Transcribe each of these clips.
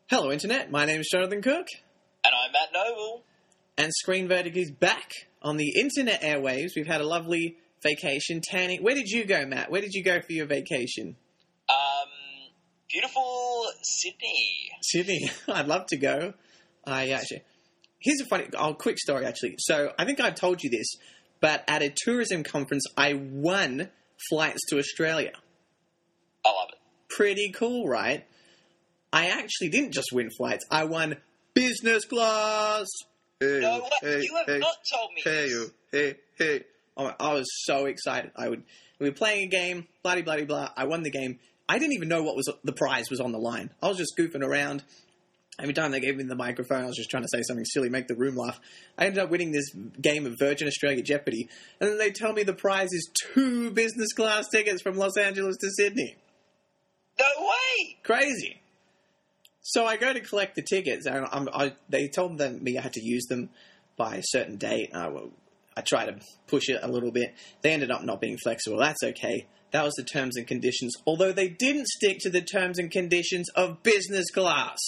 Hello, Internet. My name is Jonathan Cook. And I'm Matt Noble. And Screen Verdict is back on the Internet airwaves. We've had a lovely vacation tanning. Where did you go, Matt? Where did you go for your vacation? Beautiful Sydney. Sydney. I'd love to go. Here's a quick story, actually. So, I think I've told you this, but at a tourism conference, I won flights to Australia. I love it. Pretty cool, right? I actually didn't just win flights. I won business class. Hey, no, what? You have not told me this. Hey. Oh, I was so excited. We were playing a game, blah. I won the game. I didn't even know what was the prize was on the line. I was just goofing around. Every time they gave me the microphone, I was just trying to say something silly, make the room laugh. I ended up winning this game of Virgin Australia Jeopardy. And then they tell me the prize is 2 business class tickets from Los Angeles to Sydney. No way! Crazy. So I go to collect the tickets, and they told me I had to use them by a certain date. I tried to push it a little bit. They ended up not being flexible. That's okay. That was the terms and conditions, although they didn't stick to the terms and conditions of business class.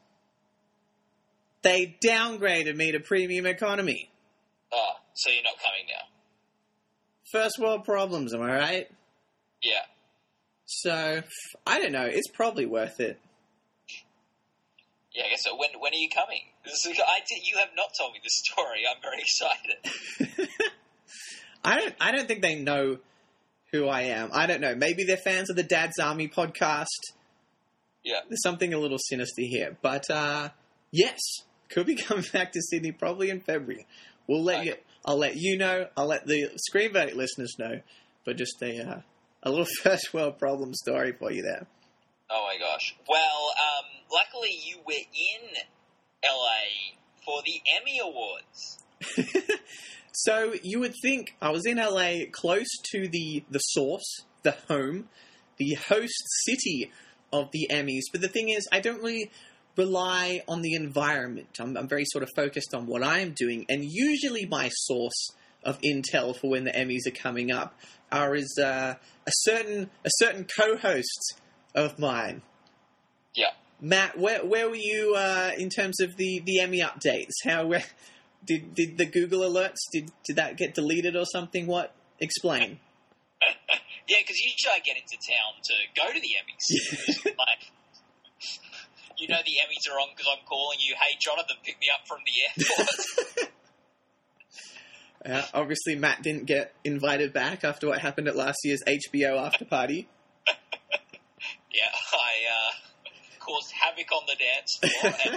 They downgraded me to premium economy. Oh, so you're not coming now? First world problems, am I right? Yeah. So, I don't know. It's probably worth it. Yeah, I guess so. When are you coming? You have not told me this story. I'm very excited. I don't think they know who I am. I don't know. Maybe they're fans of the Dad's Army podcast. Yeah. There's something a little sinister here. But, yes. Could be coming back to Sydney probably in February. I'll let you know. I'll let the Screen Verdict listeners know. But just a little first world problem story for you there. Oh my gosh. Well, luckily you were in LA for the Emmy Awards. So you would think I was in LA close to the source, the home, the host city of the Emmys. But the thing is, I don't really rely on the environment. I'm very sort of focused on what I'm doing. And usually my source of intel for when the Emmys are coming up is a certain co-host of mine. Yeah. Matt, where were you in terms of the Emmy updates? Did the Google alerts, did that get deleted or something? What? Explain. Yeah, because usually I get into town to go to the Emmys. You know the Emmys are on because I'm calling you, hey, Jonathan, pick me up from the airport. Obviously, Matt didn't get invited back after what happened at last year's HBO after party. Yeah, I caused havoc on the dance floor.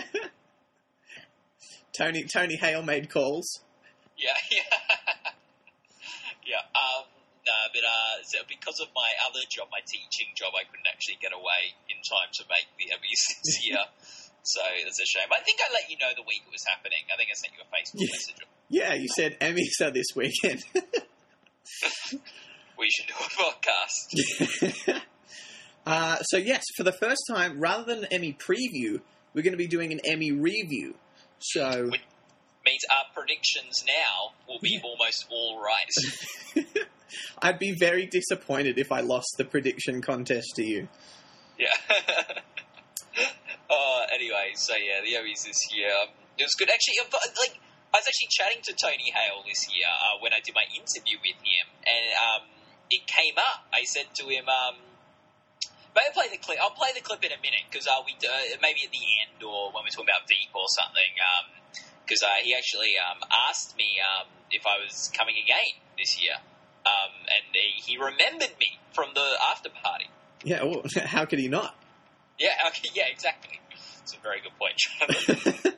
And Tony Hale made calls. Yeah. So because of my other job, my teaching job, I couldn't actually get away in time to make the Emmys this year. So it's a shame. I think I let you know the week it was happening. I think I sent you a Facebook message. Yeah, you said Emmys are this weekend. We should do a podcast. So yes, for the first time, rather than an Emmy preview, we're going to be doing an Emmy review. So, which means our predictions now will be almost all right. I'd be very disappointed if I lost the prediction contest to you. Yeah. Anyway, so yeah, the Emmys this year, it was good. Actually, I was actually chatting to Tony Hale this year when I did my interview with him, and it came up. I said to him, maybe play the clip. I'll play the clip in a minute because maybe at the end or when we're talking about Veep or something. Because he actually asked me if I was coming again this year, and he remembered me from the after party. Yeah, well, how could he not? Yeah, exactly. It's a very good point, Jonathan.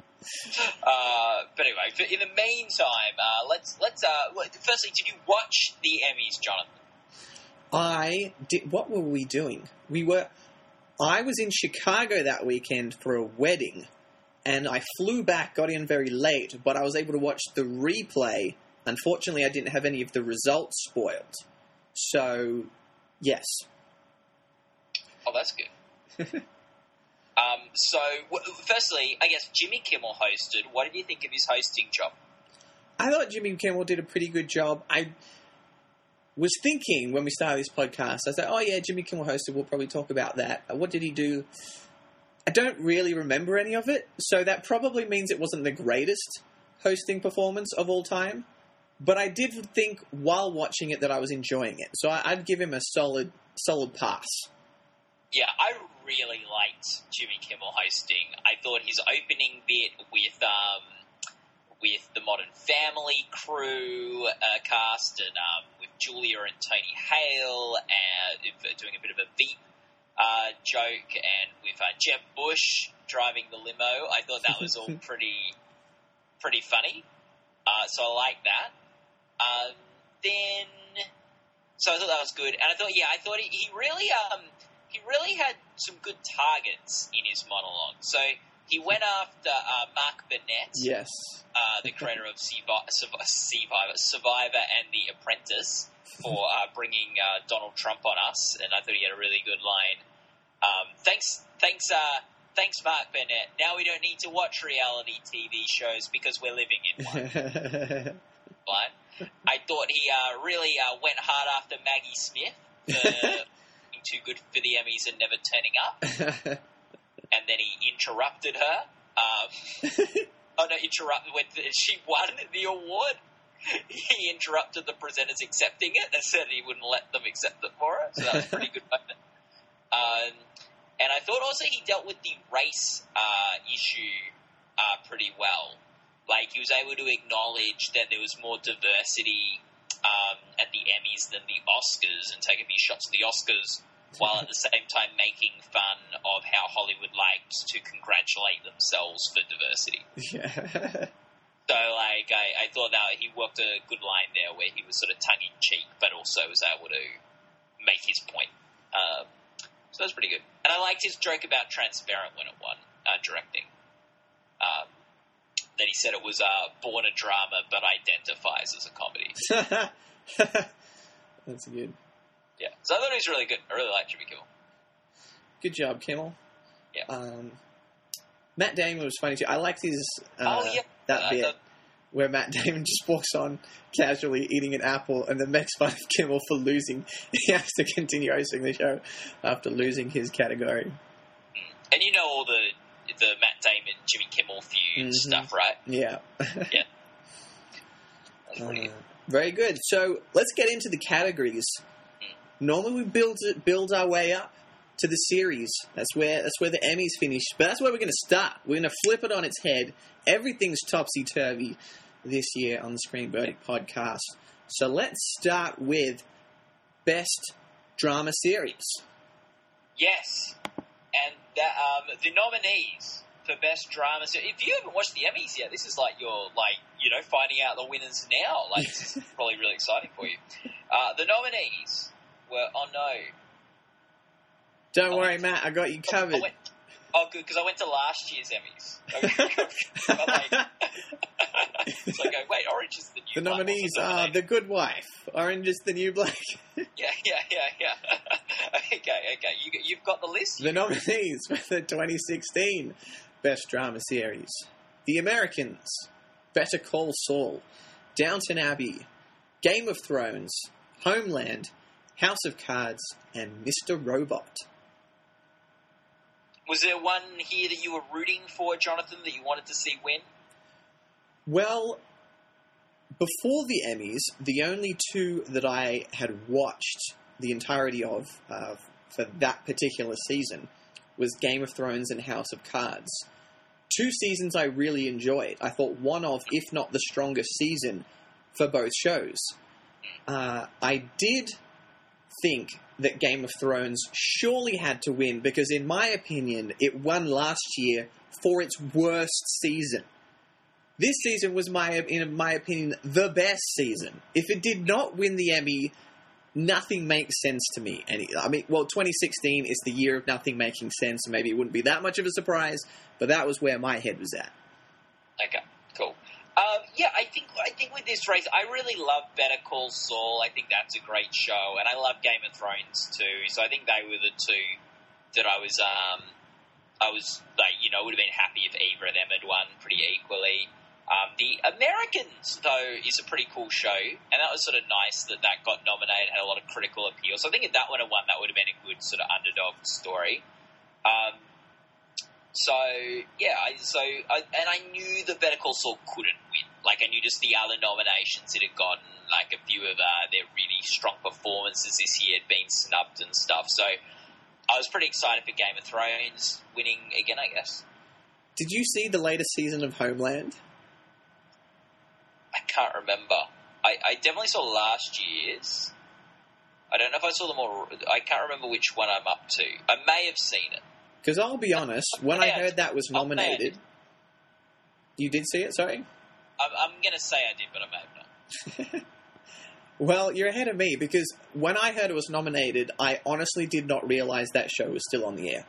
But anyway, in the meantime, let's. Firstly, did you watch the Emmys, Jonathan? I did. What were we doing? I was in Chicago that weekend for a wedding, and I flew back, got in very late, but I was able to watch the replay. Unfortunately, I didn't have any of the results spoiled. So, yes. Oh, that's good. Firstly, I guess Jimmy Kimmel hosted. What did you think of his hosting job? I thought Jimmy Kimmel did a pretty good job. I was thinking when we started this podcast, I said, oh yeah, Jimmy Kimmel hosted, we'll probably talk about that. What did he do? I don't really remember any of it, so that probably means it wasn't the greatest hosting performance of all time. But I did think while watching it that I was enjoying it, so I'd give him a solid pass. Yeah, I really liked Jimmy Kimmel hosting. I thought his opening bit with the Modern Family crew cast and with Julia and Tony Hale doing a bit of a Veep joke, and with Jeb Bush driving the limo, I thought that was all pretty funny. So I like that. So I thought that was good, and I thought he really had some good targets in his monologue. So he went after Mark Burnett, yes, the creator of Survivor and The Apprentice, for bringing Donald Trump on us, and I thought he had a really good line. Thanks, Mark Burnett. Now we don't need to watch reality TV shows because we're living in one. Line. I thought he really went hard after Maggie Smith for being too good for the Emmys and never turning up. And then he interrupted her. Interrupted when she won the award. He interrupted the presenters accepting it and said he wouldn't let them accept it for her. So that was a pretty good moment. And I thought also he dealt with the race issue pretty well. Like, he was able to acknowledge that there was more diversity at the Emmys than the Oscars and take a few shots at the Oscars while at the same time making fun of how Hollywood liked to congratulate themselves for diversity. Yeah. So, like, I thought that he worked a good line there where he was sort of tongue-in-cheek but also was able to make his point. So that was pretty good. And I liked his joke about Transparent when it won directing. That he said it was born a drama but identifies as a comedy. That's good. Yeah, so I thought he was really good. I really liked Jimmy Kimmel. Good job, Kimmel. Yeah. Matt Damon was funny too. I liked his that bit where Matt Damon just walks on casually eating an apple and then makes fun of Kimmel for losing. He has to continue hosting the show after losing his category. And you know all the Matt Damon, Jimmy Kimmel feud stuff, right? Yeah. Yeah. That's pretty good. Very good. So let's get into the categories. Normally we build our way up to the series. That's where the Emmys finish. But that's where we're going to start. We're going to flip it on its head. Everything's topsy-turvy this year on the Screen Verdict podcast. So let's start with Best Drama Series. Yes. And the nominees for Best Drama Series. If you haven't watched the Emmys yet, this is like you're finding out the winners now. Like, this is probably really exciting for you. The nominees were, Don't worry, Matt, I got you covered. Good, because I went to last year's Emmys. So I go, wait, Orange is the New The Black. nominees are The Good Wife, Orange is the New Black. Yeah. Okay. You've got the list? The nominees for the 2016 Best Drama Series: The Americans, Better Call Saul, Downton Abbey, Game of Thrones, Homeland, House of Cards, and Mr. Robot. Was there one here that you were rooting for, Jonathan, that you wanted to see win? Well, before the Emmys, the only two that I had watched the entirety of for that particular season was Game of Thrones and House of Cards. Two seasons I really enjoyed. I thought one of, if not the strongest season for both shows. I did think that Game of Thrones surely had to win because, in my opinion, it won last year for its worst season. This season was, in my opinion, the best season. If it did not win the Emmy, nothing makes sense to me. 2016 is the year of nothing making sense, so maybe it wouldn't be that much of a surprise, but that was where my head was at. Okay, cool. I think with this race, I really love Better Call Saul. I think that's a great show, and I love Game of Thrones too. So I think they were the two that I was would have been happy if either of them had won pretty equally. The Americans, though, is a pretty cool show, and that was sort of nice that got nominated, had a lot of critical appeal. So I think if that one had won, that would have been a good sort of underdog story. So yeah, and I knew the Better Call Saul couldn't win. Like I knew just the other nominations it had gotten, like a few of their really strong performances this year had been snubbed and stuff. So I was pretty excited for Game of Thrones winning again, I guess. Did you see the latest season of Homeland? I can't remember. I definitely saw last year's. I don't know if I saw them all. I can't remember which one I'm up to. I may have seen it. Because I'll be honest, when I heard that was nominated... You did see it? Sorry? I'm going to say I did, but I may have not. Well, you're ahead of me, because when I heard it was nominated, I honestly did not realise that show was still on the air.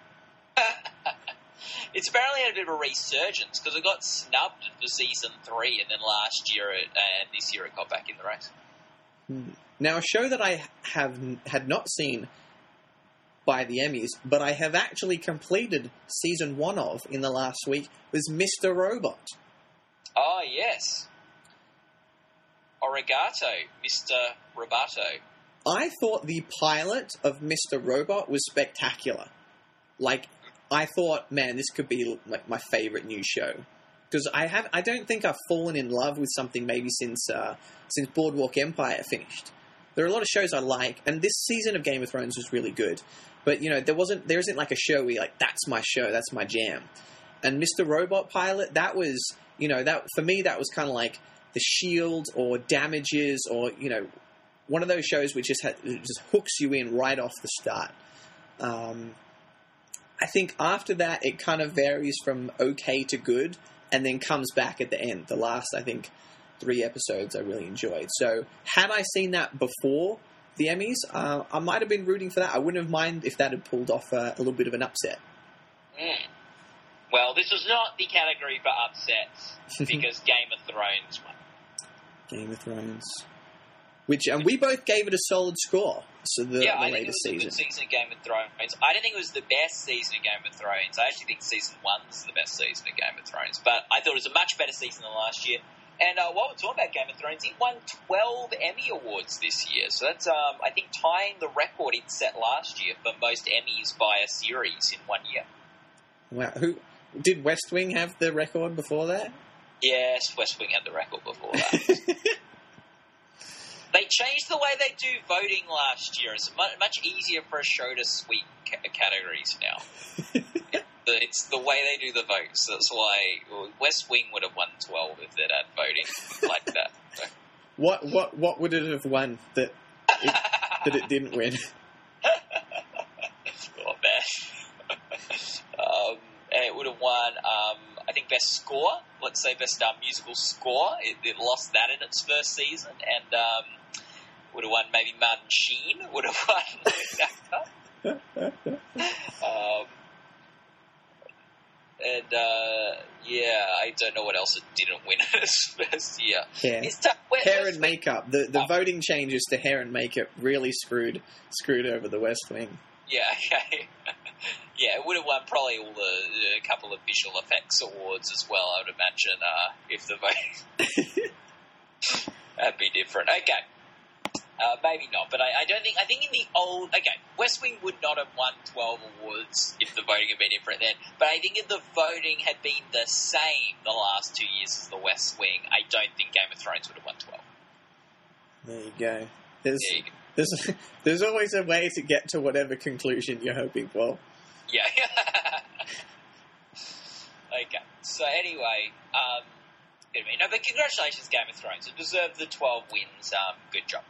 It's apparently had a bit of a resurgence, because it got snubbed for Season 3, and then last year and this year it got back in the race. Now, a show that I had not seen by the Emmys, but I have actually completed Season 1 of in the last week, was Mr. Robot. Oh, yes. Origato, Mr. Roboto. I thought the pilot of Mr. Robot was spectacular. Like, I thought, man, this could be like my favourite new show. Because I don't think I've fallen in love with something maybe since Boardwalk Empire finished. There are a lot of shows I like, and this season of Game of Thrones was really good. But, you know, there isn't like a show where you're like, that's my show, that's my jam. And Mr. Robot Pilot, that was, you know, that for me, that was kind of like The Shield or Damages or, you know, one of those shows which just hooks you in right off the start. I think after that, it kind of varies from okay to good and then comes back at the end. The last, I think, 3 episodes I really enjoyed. So had I seen that before the Emmys, I might have been rooting for that. I wouldn't have minded if that had pulled off a little bit of an upset. Well, this was not the category for upsets because Game of Thrones won. Game of Thrones. Which, and we both gave it a solid score. So the I think it latest was a good season of Game of Thrones. I don't think it was the best season of Game of Thrones. I actually think Season 1 is the best season of Game of Thrones. But I thought it was a much better season than last year. And while we're talking about Game of Thrones, it won 12 Emmy Awards this year. So that's, I think, tying the record it set last year for most Emmys by a series in 1 year. Wow. Did West Wing have the record before that? Yes, West Wing had the record before that. They changed the way they do voting last year. It's much easier for a show to sweep categories now. It's the way they do the votes. That's why West Wing would have won 12 if they'd had voting like that. So. What would it have won that it didn't win? Oh, man. It would have won, I think, best score. Let's say best musical score. It lost that in its first season, and would have won maybe Martin Sheen. Would have won actor. I don't know what else it didn't win in its first year. Yeah. It's tough. Hair and makeup. The voting changes to hair and makeup really screwed over the West Wing. Yeah, okay. Yeah, it would have won probably all a couple of visual effects awards as well, I would imagine, if the vote... That'd be different. Okay. Maybe not, but I don't think... I think in the old... Okay, West Wing would not have won 12 awards if the voting had been different then, but I think if the voting had been the same the last 2 years as the West Wing, I don't think Game of Thrones would have won 12. There you go. There's always a way to get to whatever conclusion you're hoping for. Yeah. Okay. So anyway, but congratulations, Game of Thrones. It deserved the 12 wins. Good job.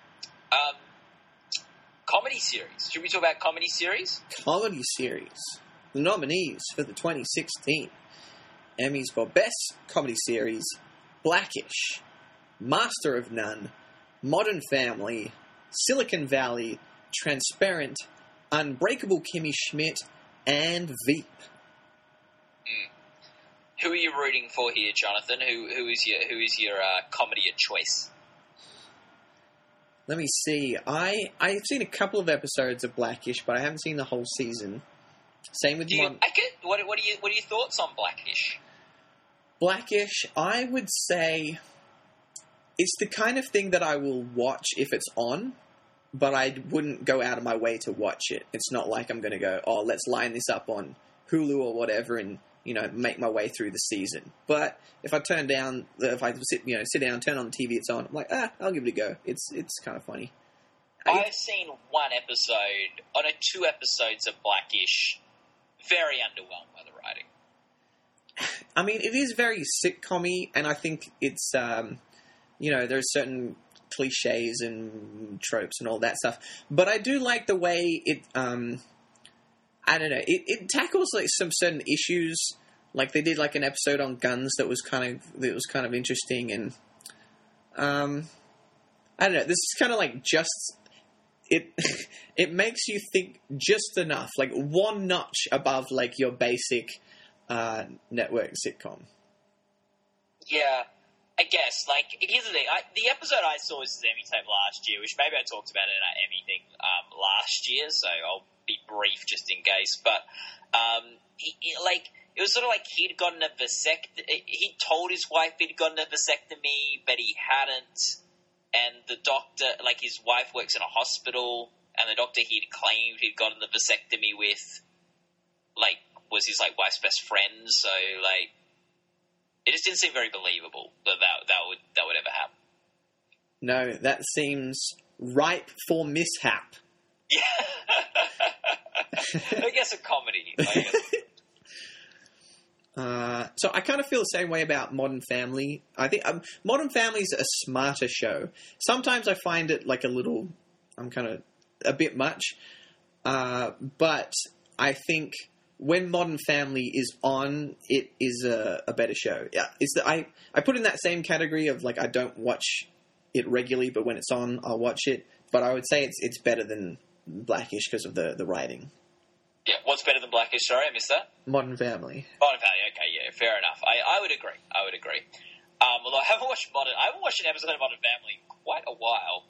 Comedy series. Should we talk about comedy series? Comedy series. The nominees for the 2016 Emmys for Best Comedy Series: Blackish, Master of None, Modern Family, Silicon Valley, Transparent, Unbreakable Kimmy Schmidt, and Veep. Who are you rooting for here, Jonathan? Who is your comedy of choice? Let me see. I've seen a couple of episodes of Blackish, but I haven't seen the whole season. Same with Do you like it? What are your thoughts on Blackish? Blackish, I would say it's the kind of thing that I will watch if it's on, but I wouldn't go out of my way to watch it. It's not like I'm going to go, oh, let's line this up on Hulu or whatever and, make my way through the season. But if I sit down, turn on the TV, it's on, I'm like, I'll give it a go. It's kind of funny. I've seen one episode, 2 episodes of Blackish. Very underwhelmed by the writing. I mean, it is very sitcom-y, and I think it's, there's certain cliches and tropes and all that stuff. But I do like the way it, I don't know, it tackles like some certain issues. Like they did like an episode on guns that was kind of interesting, and I don't know. This is kind of like it makes you think just enough, like one notch above like your basic network sitcom. Yeah, I guess. Like, here's the thing. The episode I saw was his Emmy tape last year, which maybe I talked about in our Emmy thing last year, so I'll be brief just in case. But it was sort of like he'd gotten a vasectomy. He told his wife he'd gotten a vasectomy, but he hadn't. And the doctor, like his wife works in a hospital, and the doctor he'd claimed he'd gotten the vasectomy with, like, was his like wife's best friend. So like, it just didn't seem very believable that would ever happen. No, that seems ripe for mishap. Yeah, I guess a comedy. So I kind of feel the same way about Modern Family. I think Modern Family is a smarter show. Sometimes I find it like a bit much. But I think when Modern Family is on, it is a better show. Yeah, I put in that same category of like I don't watch it regularly, but when it's on, I'll watch it. But I would say it's better than Blackish because of the writing. Yeah, what's better than Blackish? Sorry, I missed that. Modern Family. Modern Family, okay, yeah, fair enough. I would agree. Although I haven't watched an episode of Modern Family in quite a while.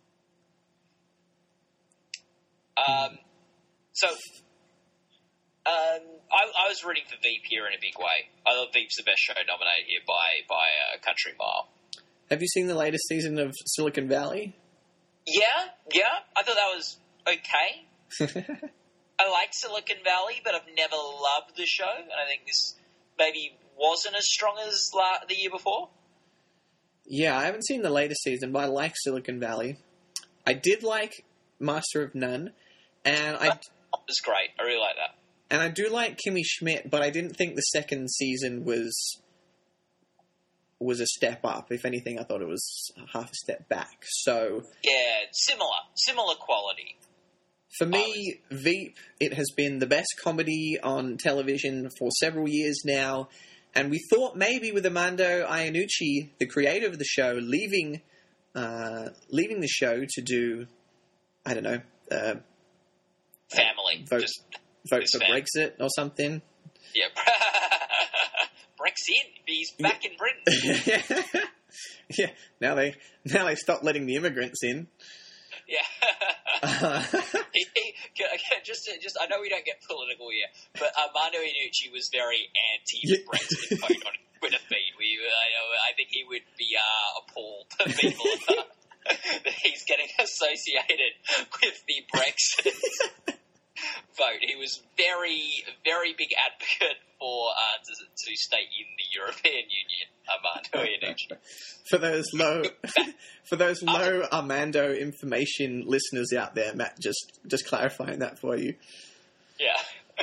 I was rooting for Veep here in a big way. I thought Veep's the best show nominated here by a country mile. Have you seen the latest season of Silicon Valley? Yeah. I thought that was okay. I like Silicon Valley, but I've never loved the show, and I think this maybe wasn't as strong as the year before. Yeah, I haven't seen the latest season, but I like Silicon Valley. I did like Master of None, and it was great. I really like that. And I do like Kimmy Schmidt, but I didn't think the second season was a step up. If anything, I thought it was half a step back. So yeah, similar quality. For me, Veep, it has been the best comedy on television for several years now, and we thought maybe with Armando Iannucci, the creator of the show, leaving the show to do, I don't know, family, vote for Brexit or something. Yeah, Brexit. He's back in Britain. Yeah, now they stopped letting the immigrants in. Yeah. Just I know we don't get political here, but Armando Iannucci was very anti-Brexit vote on Twitter feed. I think he would be appalled at people that he's getting associated with the Brexit vote. He was very, very big advocate for to stay in the European Union, Armando Iannucci. For those low Armando information listeners out there, Matt, just clarifying that for you. Yeah.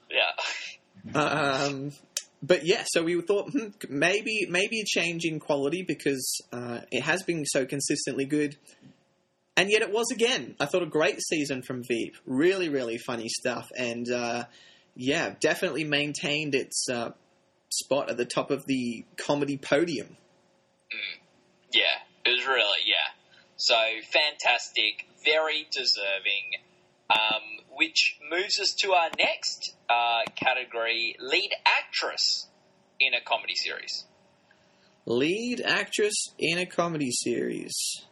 Yeah. But yeah, so we thought maybe a change in quality because it has been so consistently good. And yet it was again. I thought a great season from Veep. Really, really funny stuff. And definitely maintained its spot at the top of the comedy podium. Yeah, it was really, So fantastic, very deserving. Which moves us to our next category, lead actress in a comedy series. Lead actress in a comedy series.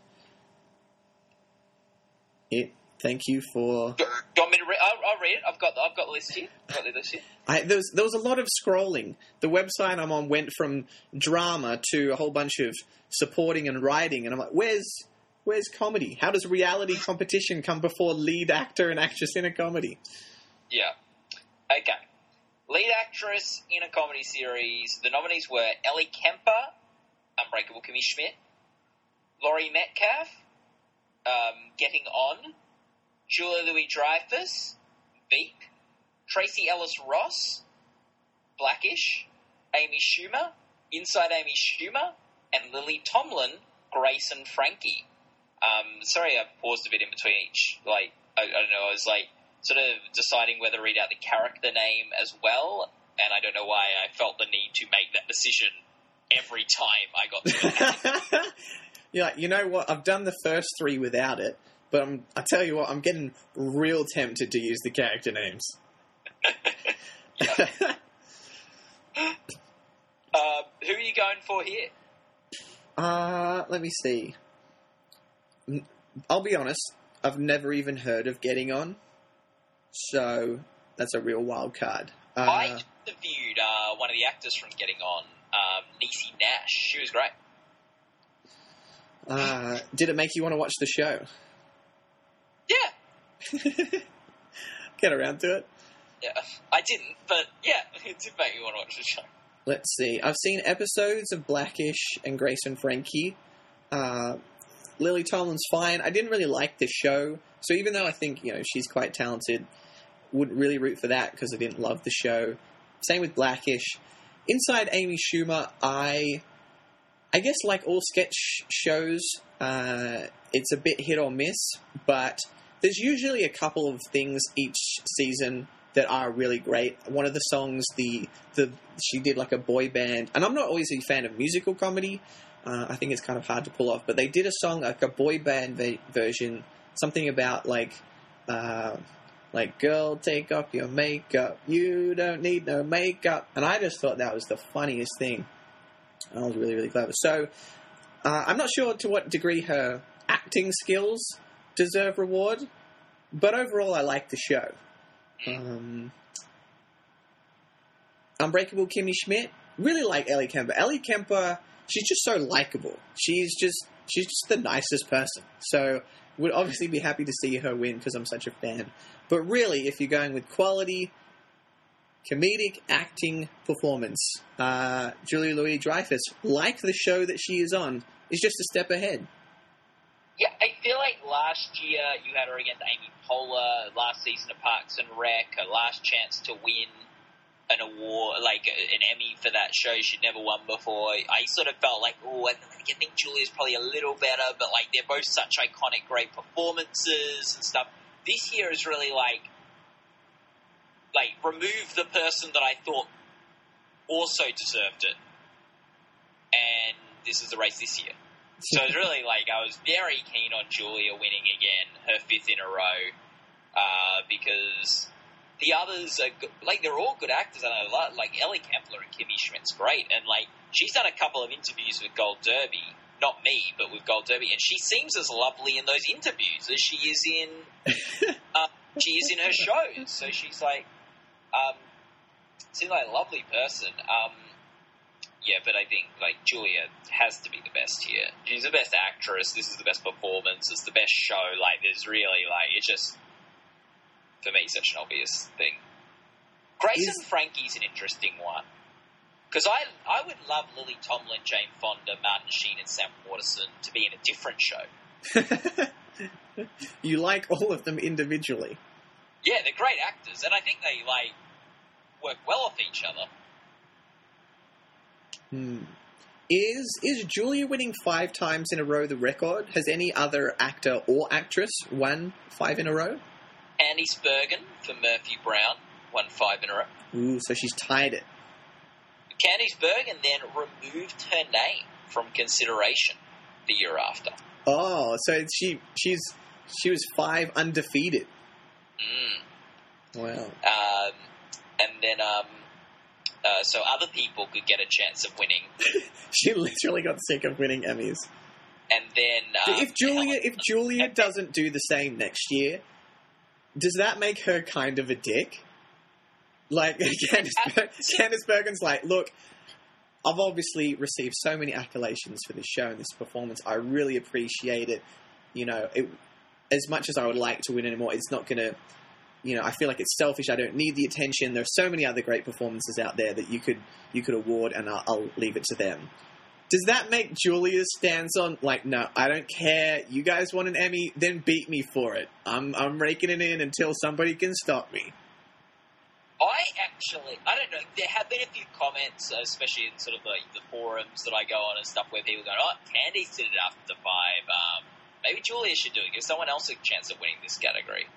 Thank you for... Do you want me to read? I'll read it. I've got the list here. There was a lot of scrolling. The website I'm on went from drama to a whole bunch of supporting and writing, and I'm like, where's comedy? How does reality competition come before lead actor and actress in a comedy? Yeah. Okay. Lead actress in a comedy series. The nominees were Ellie Kemper, Unbreakable Kimmy Schmidt, Laurie Metcalf, Getting On, Julia Louis-Dreyfus, Veep, Tracy Ellis Ross, Blackish, Amy Schumer, Inside Amy Schumer, and Lily Tomlin, Grace and Frankie. Sorry, I paused a bit in between each. Like, I don't know, I was like sort of deciding whether to read out the character name as well, and I don't know why I felt the need to make that decision every time I got to that. Yeah, you know what? I've done the first three without it, but I tell you what, I'm getting real tempted to use the character names. Who are you going for here? Let me see. I'll be honest, I've never even heard of Getting On, so that's a real wild card. I interviewed one of the actors from Getting On, Niecy Nash. She was great. Did it make you want to watch the show? Yeah. Get around to it? Yeah, I didn't, but yeah, it did make me want to watch the show. Let's see. I've seen episodes of Blackish and Grace and Frankie. Lily Tomlin's fine. I didn't really like the show, so even though I think, she's quite talented, wouldn't really root for that because I didn't love the show. Same with Blackish. Inside Amy Schumer, I guess like all sketch shows, it's a bit hit or miss, but there's usually a couple of things each season that are really great. One of the songs, she did like a boy band, and I'm not always a fan of musical comedy. I think it's kind of hard to pull off, but they did a song, like a boy band version, something about like, girl, take off your makeup, you don't need no makeup, and I just thought that was the funniest thing. I was really, really clever. So, I'm not sure to what degree her acting skills deserve reward, but overall I like the show. Unbreakable Kimmy Schmidt, really like Ellie Kemper. Ellie Kemper, she's just so likable. She's just the nicest person. So would obviously be happy to see her win because I'm such a fan. But really, if you're going with quality, comedic acting performance, Julia Louis-Dreyfus, like the show that she is on, is just a step ahead. Yeah, I feel like last year you had her against Amy Poehler, last season of Parks and Rec, her last chance to win an award, like an Emmy for that show she'd never won before. I sort of felt like, I think Julia's probably a little better, but like they're both such iconic, great performances and stuff. This year is really like remove the person that I thought also deserved it, and this is the race this year. So it's really I was very keen on Julia winning again, her fifth in a row, because the others are good, they're all good actors, and I love Ellie Kemper and Kimmy Schmidt's great, and she's done a couple of interviews with Gold Derby, not me, but with Gold Derby, and she seems as lovely in those interviews as she is in her shows. So she's seems like a lovely person. Yeah, but I think Julia has to be the best here. She's the best actress. This is the best performance. It's the best show. There's really it's just, for me, such an obvious thing. Grace and Frankie's an interesting one, because I would love Lily Tomlin, Jane Fonda, Martin Sheen, and Sam Waterston to be in a different show. You like all of them individually? Yeah, they're great actors, and I think they work well off each other. Is Julia winning 5 times in a row the record? Has any other actor or actress won 5 in a row? Candice Bergen for Murphy Brown won 5 in a row. Ooh, so she's tied it. Candice Bergen then removed her name from consideration the year after. Oh, so she was 5 undefeated. Wow. And then so other people could get a chance of winning. She literally got sick of winning Emmys. And then if Julia doesn't do the same next year, does that make her kind of a dick? Candice Bergen's look, I've obviously received so many accolations for this show and this performance. I really appreciate it. As much as I would like to win anymore, it's not going to I feel like it's selfish. I don't need the attention. There's so many other great performances out there that you could award, and I'll leave it to them. Does that make Julia's stance on, like, no, I don't care, you guys want an Emmy, then beat me for it. I'm raking it in until somebody can stop me. I don't know, there have been a few comments, especially in sort of the forums that I go on and stuff, where people go, oh, Candice did it after 5, maybe Julia should do it, give someone else a chance of winning this category.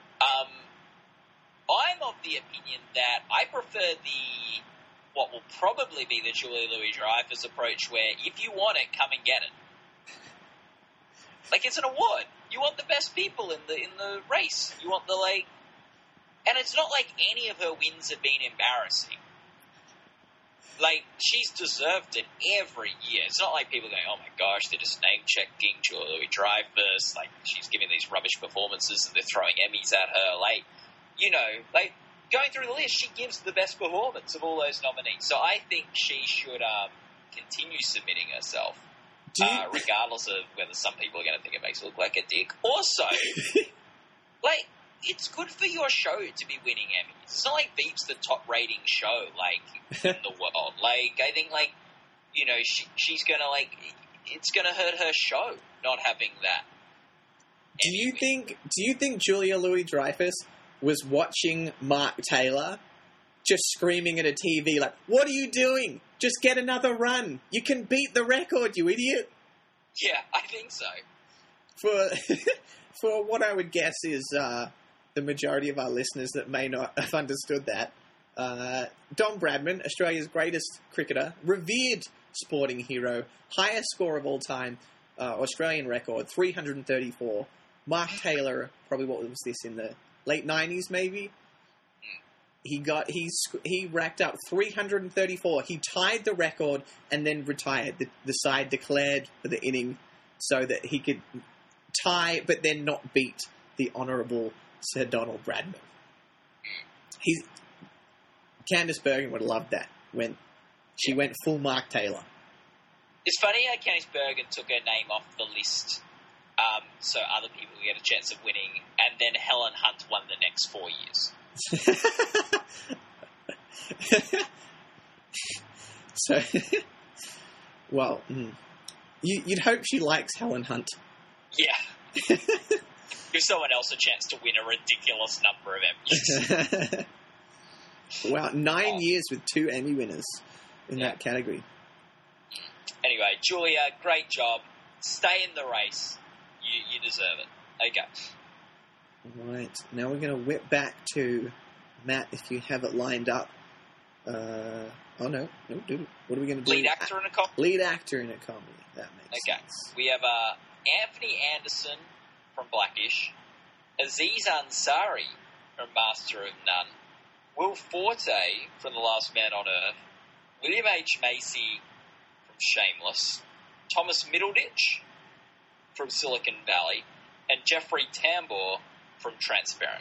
I'm of the opinion that I prefer what will probably be the Julia Louis-Dreyfus approach, where if you want it, come and get it. Like, it's an award. You want the best people in the race. You want the, like... And it's not like any of her wins have been embarrassing. Like, she's deserved it every year. It's not like people going, oh my gosh, they're just name-checking Julia Louis-Dreyfus, like, she's giving these rubbish performances and they're throwing Emmys at her. Like, going through the list, she gives the best performance of all those nominees. So I think she should continue submitting herself, regardless of whether some people are going to think it makes her look like a dick. Also, like, it's good for your show to be winning Emmys. It's not like Veep's the top-rating show, like, in the world. Like, I think, like, she's going to, like, it's going to hurt her show not having that. Do you think Julia Louis-Dreyfus was watching Mark Taylor just screaming at a TV like, what are you doing? Just get another run. You can beat the record, you idiot. Yeah, I think so. For what I would guess is the majority of our listeners that may not have understood that, Don Bradman, Australia's greatest cricketer, revered sporting hero, highest score of all time, Australian record, 334. Mark Taylor, probably what was this, in the late 90s maybe? He racked up 334. He tied the record and then retired. The side declared for the inning so that he could tie but then not beat the Honourable Sir Donald Bradman. Candice Bergen would have loved that when she went full Mark Taylor. It's funny how Candice Bergen took her name off the list so other people get a chance of winning, and then Helen Hunt won the next 4 years. Well, you'd hope she likes Helen Hunt. Yeah. Give someone else a chance to win a ridiculous number of Emmys. Wow, 9 years with 2 Emmy winners in that category. Anyway, Julia, great job. Stay in the race. You deserve it. Okay. Right, now we're going to whip back to Matt, if you have it lined up. No, what are we going to do? Lead actor in a comedy. Lead actor in a comedy. That makes sense. We have Anthony Anderson from Blackish, Aziz Ansari from Master of None, Will Forte from The Last Man on Earth, William H. Macy from Shameless, Thomas Middleditch from Silicon Valley, and Jeffrey Tambor from Transparent.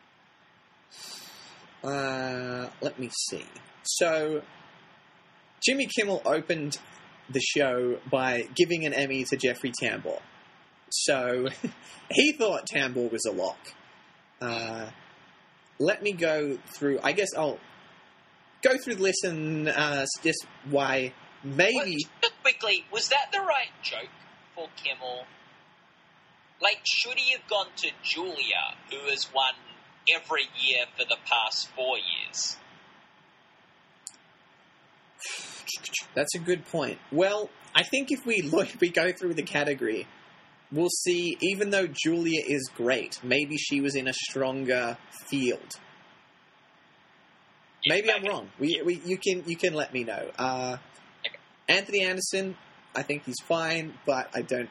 Let me see. So, Jimmy Kimmel opened the show by giving an Emmy to Jeffrey Tambor. So, he thought Tambor was a lock. Let me go through... I guess I'll go through the list and suggest why maybe... Well, just quickly, was that the right joke for Kimmel? Like, should he have gone to Julia, who has won every year for the past 4 years? That's a good point. Well, I think if we go through the category, we'll see, even though Julia is great, maybe she was in a stronger field. Yeah, maybe I'm wrong. You can let me know. Okay. Anthony Anderson, I think he's fine, but I don't...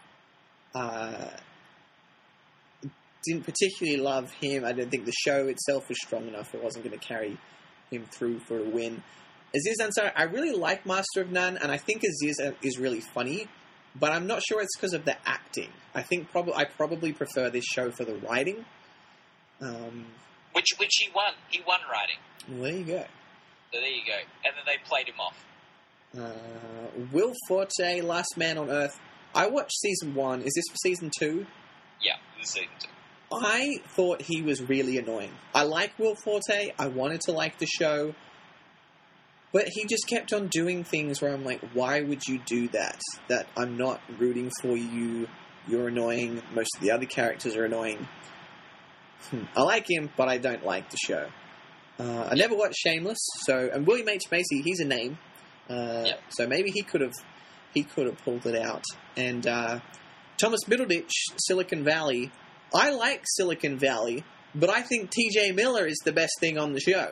didn't particularly love him. I don't think the show itself was strong enough. It wasn't going to carry him through for a win. Aziz Ansari, I really like Master of None, and I think Aziz is really funny, but I'm not sure it's because of the acting. I think I probably prefer this show for the writing. Which he won. He won writing. Well, there you go. So there you go. And then they played him off. Will Forte, Last Man on Earth. I watched season 1. Is this for season 2? Yeah, this is season 2. I thought he was really annoying. I like Will Forte. I wanted to like the show. But he just kept on doing things where I'm like, why would you do that? That I'm not rooting for you. You're annoying. Most of the other characters are annoying. I like him, but I don't like the show. I never watched Shameless. And William H. Macy, he's a name. So maybe he could have pulled it out. And Thomas Middleditch, Silicon Valley. I like Silicon Valley, but I think T.J. Miller is the best thing on the show.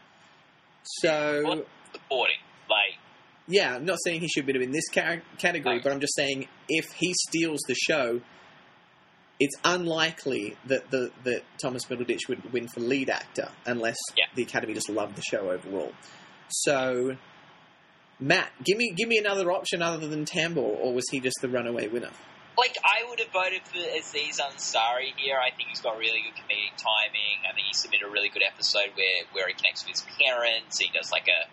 So, supporting, like, yeah, I'm not saying he should be in this category, but I'm just saying if he steals the show, it's unlikely that Thomas Middleditch would win for lead actor unless the Academy just loved the show overall. So, Matt, give me another option other than Tambor, or was he just the runaway winner? Like, I would have voted for Aziz Ansari here. I think he's got really good comedic timing. I think he submitted a really good episode where he connects with his parents. He does like a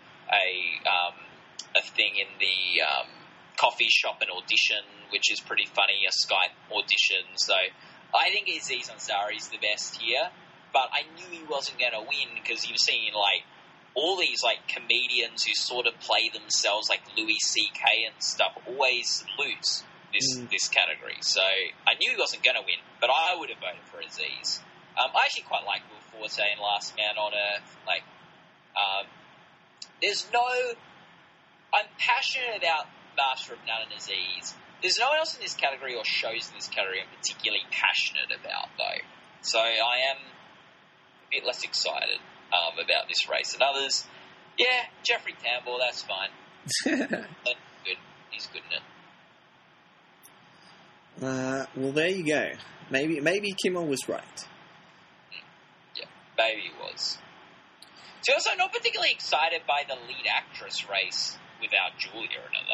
thing in the coffee shop and audition, which is pretty funny, a Skype audition. So I think Aziz Ansari is the best here. But I knew he wasn't going to win because you've seen like all these like comedians who sort of play themselves, like Louis C.K. and stuff, always lose this category. So I knew he wasn't going to win, but I would have voted for Aziz. I actually quite like Will Forte in Last Man on Earth. Like, I'm passionate about Master of None and Aziz. There's no one else in this category or shows in this category I'm particularly passionate about, though. So I am a bit less excited about this race than others. Yeah, Jeffrey Tambor, that's fine. Good. He's good in it. Well, there you go. Maybe Kimmel was right. Yeah, maybe he was. So also not particularly excited by the lead actress race without Julia in it,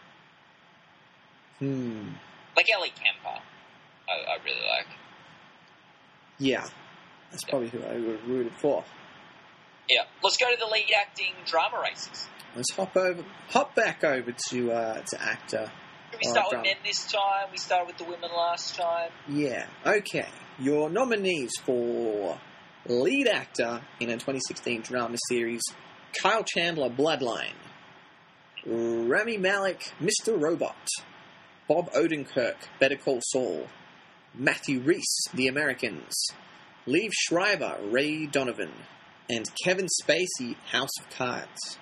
though. Like Ellie Kemper, I really like. Yeah, that's probably who I would have rooted for. Yeah, let's go to the lead acting drama races. Let's hop back over to actor. Should we start with men this time? We started with the women last time. Yeah, okay. Your nominees for lead actor in a 2016 drama series: Kyle Chandler, Bloodline; Rami Malek, Mr. Robot; Bob Odenkirk, Better Call Saul; Matthew Rhys, The Americans; Liev Schreiber, Ray Donovan; and Kevin Spacey, House of Cards.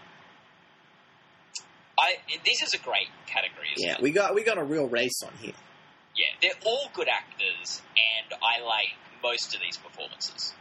This is a great category, isn't it? We got a real race on here. Yeah, they're all good actors, and I like most of these performances.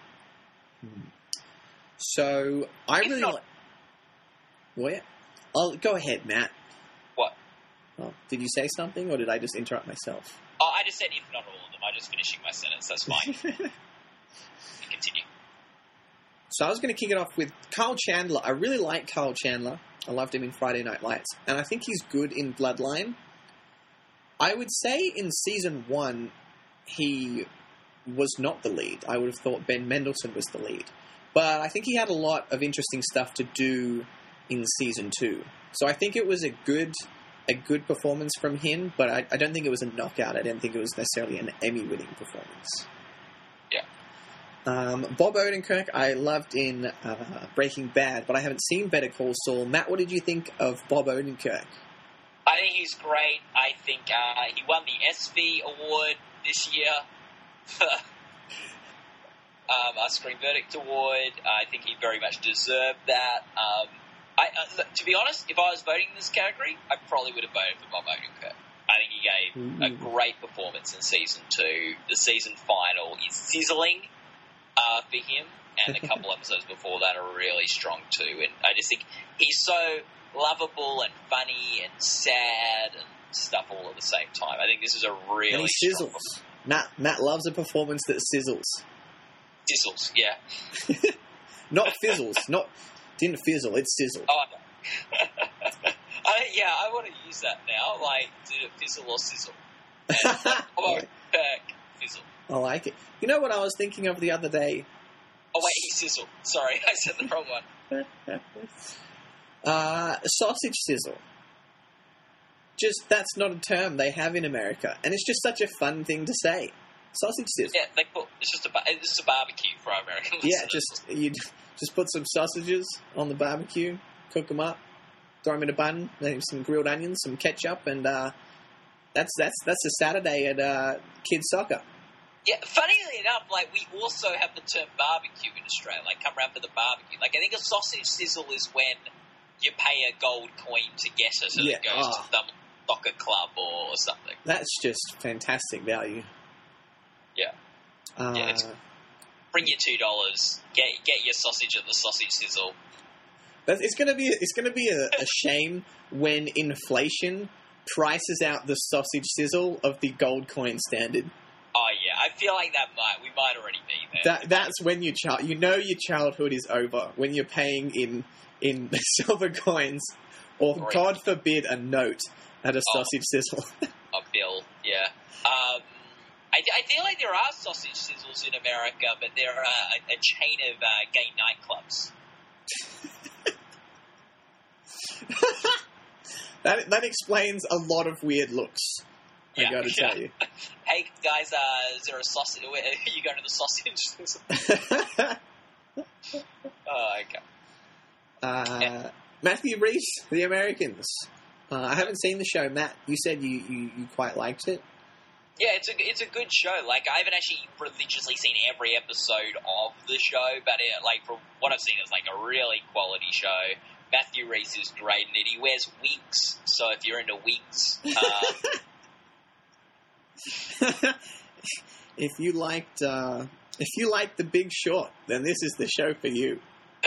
So, I really like... What? Oh, go ahead, Matt. What? Oh, did you say something, or did I just interrupt myself? Oh, I just said if not all of them. I'm just finishing my sentence. That's fine. Continue. So I was going to kick it off with Kyle Chandler. I really like Kyle Chandler. I loved him in Friday Night Lights. And I think he's good in Bloodline. I would say in Season 1, he was not the lead. I would have thought Ben Mendelsohn was the lead. But I think he had a lot of interesting stuff to do in Season 2. So I think it was a good performance from him, but I don't think it was a knockout. I don't think it was necessarily an Emmy-winning performance. Yeah. Bob Odenkirk, I loved in Breaking Bad, but I haven't seen Better Call Saul. Matt, what did you think of Bob Odenkirk? I think he's great. I think he won the ESPY award this year. Our Screen Verdict Award. I think he very much deserved that. To be honest, if I was voting in this category, I probably would have voted for Bob Odenkirk. I think he gave a great performance in Season 2. The season final is sizzling for him, and a couple episodes before that are really strong too. And I just think he's so lovable and funny and sad and stuff all at the same time. I think this is a really and he sizzles. Matt loves a performance that sizzles. Sizzles, yeah. Not fizzles. Didn't fizzle, it sizzled. Oh, no. I want to use that now. Like, did it fizzle or sizzle? Fizzle. I like it. You know what I was thinking of the other day? Oh, wait, he sizzled. Sorry, I said the wrong one. Sausage sizzle. Just, that's not a term they have in America. And it's just such a fun thing to say. sausage sizzle. Yeah, it's just this is a barbecue for our American listeners. Yeah, you just put some sausages on the barbecue, cook them up, throw them in a bun, maybe some grilled onions, some ketchup, and that's a Saturday at kids soccer. Yeah, funnily enough, like, we also have the term barbecue in Australia, like, come around for the barbecue. Like, I think a sausage sizzle is when you pay a gold coin to get it, and it goes to some soccer club or something. That's just fantastic value. Yeah. It's, bring your $2, get your sausage at the sausage sizzle. It's gonna be a shame when inflation prices out the sausage sizzle of the gold coin standard. Oh yeah, I feel like we might already be there. That's when your childhood is over, when you're paying in silver coins, or God forbid a note at a sausage sizzle. A bill, yeah. I feel like there are sausage sizzles in America, but they're a chain of gay nightclubs. That explains a lot of weird looks. I gotta tell you. Hey guys, is there a sausage? Are you going to the sausage? Oh, okay. Matthew Rhys, The Americans. I haven't seen the show. Matt, you said you quite liked it. Yeah, it's a good show. Like, I haven't actually religiously seen every episode of the show, but from what I've seen, it's like a really quality show. Matthew Rhys is great in it. He wears wigs, so if you're into wigs, if you liked The Big Short, then this is the show for you.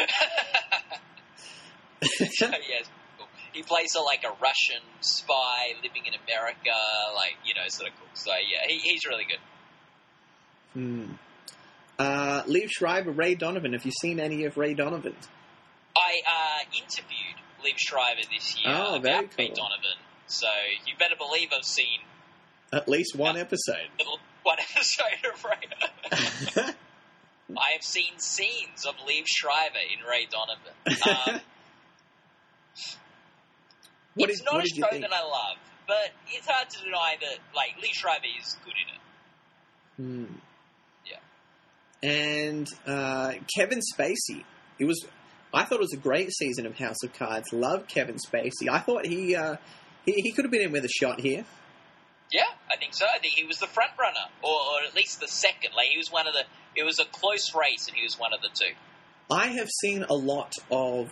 Yes, he plays a Russian spy living in America, sort of cool. So yeah, he's really good. Liev Schreiber, Ray Donovan. Have you seen any of Ray Donovan? I interviewed Liev Schreiber this year about Ray Donovan, so you better believe I've seen at least one episode. One episode of Ray. I have seen scenes of Liev Schreiber in Ray Donovan. It's not a show that I love, but it's hard to deny that Liev Schreiber is good in it. Yeah. And Kevin Spacey. I thought it was a great season of House of Cards. Loved Kevin Spacey. I thought he could have been in with a shot here. Yeah, I think so. I think he was the front runner, or at least the second. He was one of the. It was a close race, and he was one of the two. I have seen a lot of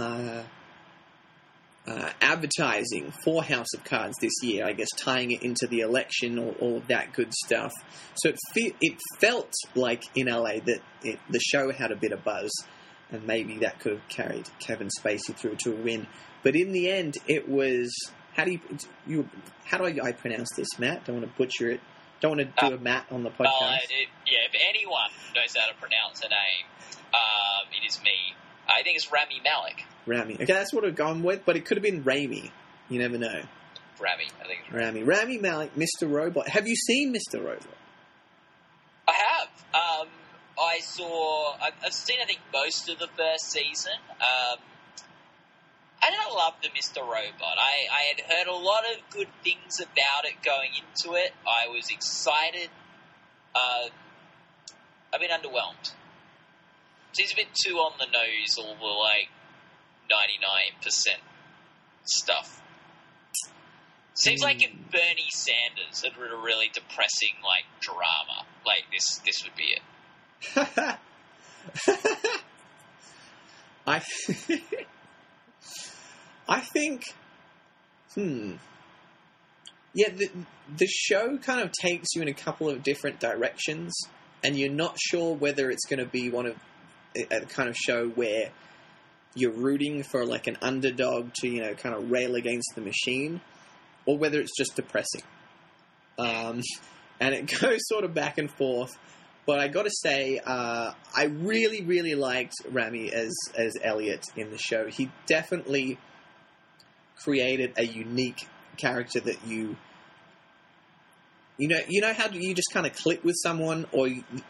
advertising for House of Cards this year. I guess tying it into the election or all that good stuff. So it felt like in LA that the show had a bit of buzz, and maybe that could have carried Kevin Spacey through to a win. But in the end, it was. How do I pronounce this, Matt? Don't want to butcher it. Don't want to do a Matt on the podcast. Well, if anyone knows how to pronounce a name, it is me. I think it's Rami Malek. Rami. Okay, that's what I've gone with, but it could have been Rami. You never know. Rami, I think it's Rami. Rami Malek, Mr. Robot. Have you seen Mr. Robot? I have. I've seen, I think, most of the first season. I didn't love the Mr. Robot. I had heard a lot of good things about it going into it. I was excited. I've been underwhelmed. Seems a bit too on the nose, all the 99% stuff. Seems like if Bernie Sanders had a really depressing drama, this would be it. I think, yeah, the show kind of takes you in a couple of different directions, and you're not sure whether it's going to be a kind of show where you're rooting for an underdog to, kind of rail against the machine, or whether it's just depressing. And it goes sort of back and forth. But I got to say, I really, really liked Rami as Elliot in the show. He definitely created a unique character that you know how you just kind of click with someone, or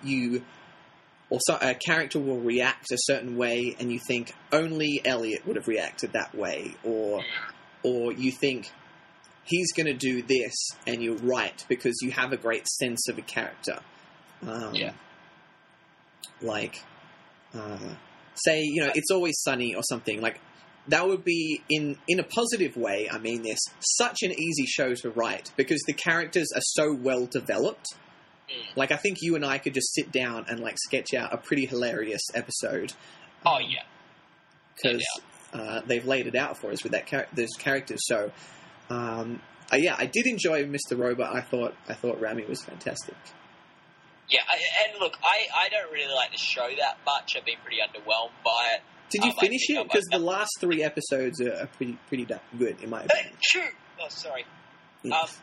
a character will react a certain way, and you think only Elliot would have reacted that way, or you think he's going to do this, and you're right because you have a great sense of a character. Like, say, It's Always Sunny or something. Like, that would be, in a positive way, I mean this, such an easy show to write because the characters are so well developed. Like, I think you and I could just sit down and, like, sketch out a pretty hilarious episode. Oh, yeah. Because they've laid it out for us with those characters. So, I did enjoy Mr. Robot. I thought Rami was fantastic. Yeah, and look, I don't really like the show that much. I've been pretty underwhelmed by it. Did you finish it? Because the last 3 episodes are pretty good, in my opinion. True. Oh, sorry. Yes.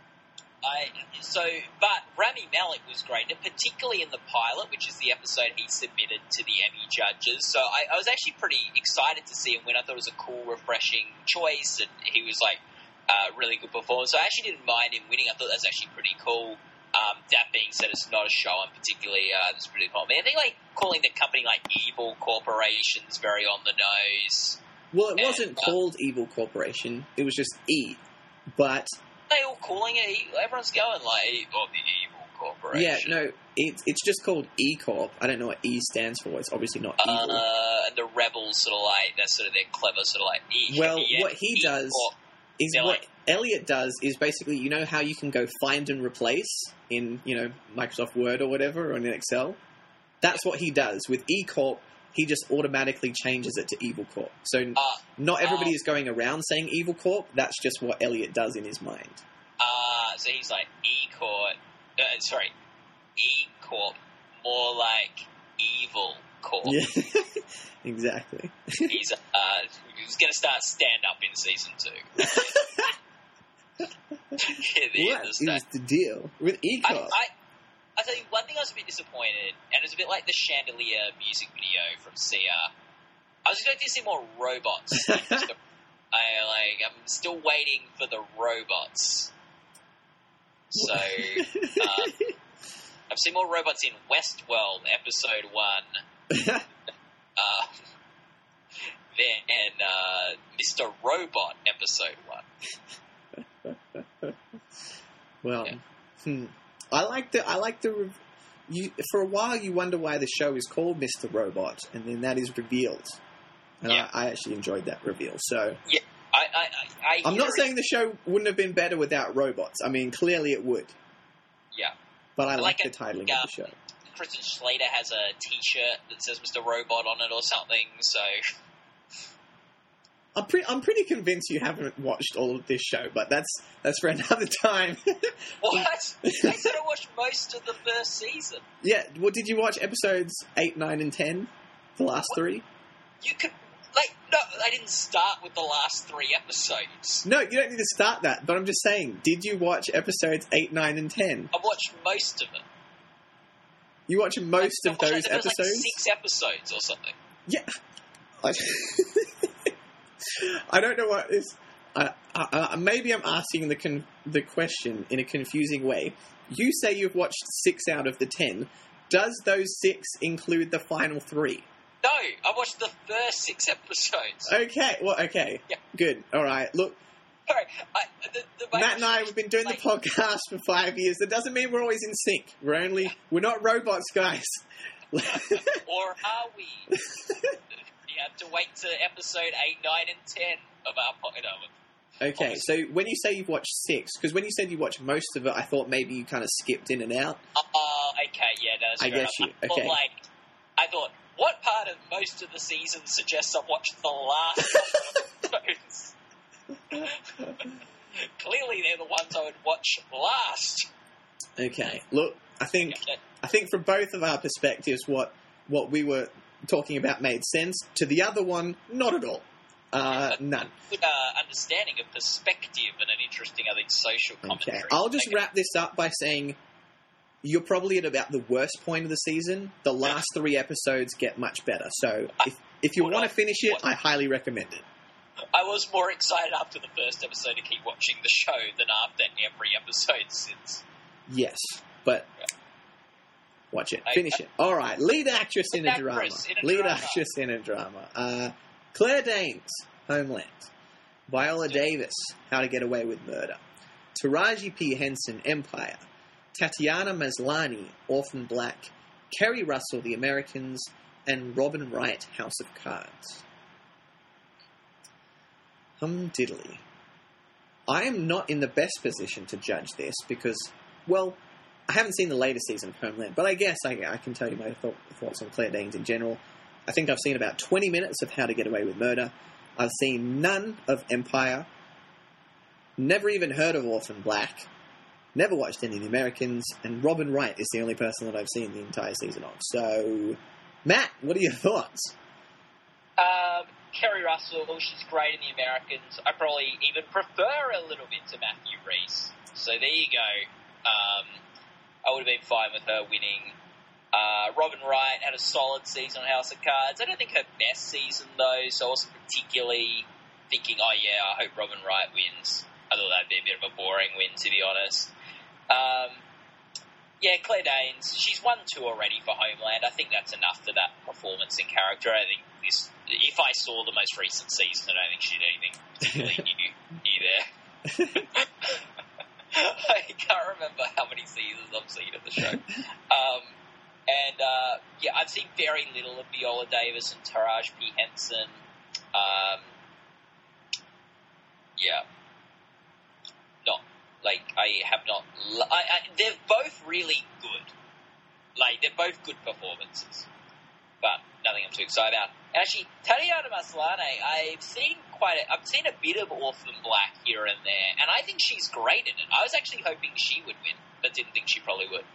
But Rami Malek was great, and particularly in the pilot, which is the episode he submitted to the Emmy judges. So I was actually pretty excited to see him win. I thought it was a cool, refreshing choice, and he was like really good performance. So I actually didn't mind him winning. I thought that was actually pretty cool. That being said, it's not a show I'm particularly that's pretty cool. I mean, I think like calling the company like Evil Corporation is very on the nose. Well, it wasn't called Evil Corporation. It was just E. But they all calling it. Everyone's going like, "Oh, the Evil Corporation." Yeah, no, it's just called E Corp. I don't know what E stands for. It's obviously not evil. And the rebels sort of like that's sort of their clever sort of like E. Well, what he does is what Elliot does is basically, you know how you can go find and replace in, Microsoft Word or whatever, or in Excel? That's what he does. With E Corp, he just automatically changes it to Evil Corp. So not everybody is going around saying Evil Corp. That's just what Elliot does in his mind. So he's like E Corp, E Corp, more like Evil Corp. Yeah, exactly. He's going to start stand-up in season 2. What is the deal with E Corp? I tell you, one thing I was a bit disappointed, and it was a bit like the Chandelier music video from Sia. I was expecting to see more robots. I'm still waiting for the robots. So, I've seen more robots in Westworld, episode 1. Then Mr. Robot, episode 1. Well, I like the. For a while, you wonder why the show is called Mr. Robot, and then that is revealed. And I actually enjoyed that reveal. So yeah, I'm not saying the show wouldn't have been better without robots. I mean, clearly it would. Yeah, but I like the titling of the show. Christian Slater has a T-shirt that says Mr. Robot on it or something. So I'm pretty convinced you haven't watched all of this show, but that's for another time. What? I said I watched most of the first season. Yeah, well, did you watch episodes 8, 9, and 10? The last 3? You could... no, I didn't start with the last 3 episodes. No, you don't need to start that, but I'm just saying, did you watch episodes 8, 9, and 10? I watched most of it. You watch most of those episodes? Like 6 episodes or something. Yeah. I don't know what is... maybe I'm asking the question in a confusing way. You say you've watched 6 out of the 10. Does those 6 include the final 3? No, I watched the first 6 episodes. Okay, well, okay. Yeah. Good, all right. Look, Matt and I have been doing the podcast for 5 years. That doesn't mean we're always in sync. We're not robots, guys. Or are we? You have to wait to episode 8, 9, and 10 of our podcast. Okay, so when you say you've watched 6, because when you said you watched most of it, I thought maybe you kind of skipped in and out. Okay, yeah, that's I get you. Okay. I thought, what part of most of the season suggests I've watched the last episodes? Clearly, they're the ones I would watch last. Okay, look, I think from both of our perspectives, what we were talking about made sense. To the other one, not at all. None. Good understanding of perspective and an interesting, I think, social commentary. Okay, I'll just wrap this up by saying you're probably at about the worst point of the season. The last 3 episodes get much better. So if you want to finish it, I highly recommend it. I was more excited after the first episode to keep watching the show than after every episode since. Yes, but watch it. Finish it. All right, lead actress in a drama. Actress in a drama. Claire Danes, Homeland. Viola Davis, How to Get Away with Murder. Taraji P. Henson, Empire. Tatiana Maslany, Orphan Black, Kerry Russell, The Americans, and Robin Wright, House of Cards. Diddly. I am not in the best position to judge this because, well, I haven't seen the latest season of Homeland, but I guess I can tell you my thoughts on Claire Danes in general. I think I've seen about 20 minutes of How to Get Away with Murder. I've seen none of Empire. Never even heard of Orphan Black. Never watched any of The Americans. And Robin Wright is the only person that I've seen the entire season of. So, Matt, what are your thoughts? Kerry Russell, she's great in The Americans. I probably even prefer a little bit to Matthew Rhys. So there you go. I would have been fine with her winning. Robin Wright had a solid season on House of Cards. I don't think her best season, though, so I wasn't particularly thinking, oh, yeah, I hope Robin Wright wins. I thought that'd be a bit of a boring win, to be honest. Yeah, Claire Danes, she's won 2 already for Homeland. I think that's enough for that performance and character. I think this, if I saw the most recent season, I don't think she'd anything particularly new there. I can't remember how many seasons I've seen of the show. Yeah, I've seen very little of Viola Davis and Taraji P. Henson. Yeah. They're both really good. They're both good performances. But nothing I'm too excited about. Actually, Tatiana Maslany, I've seen a bit of Orphan Black here and there, and I think she's great in it. I was actually hoping she would win, but didn't think she probably would.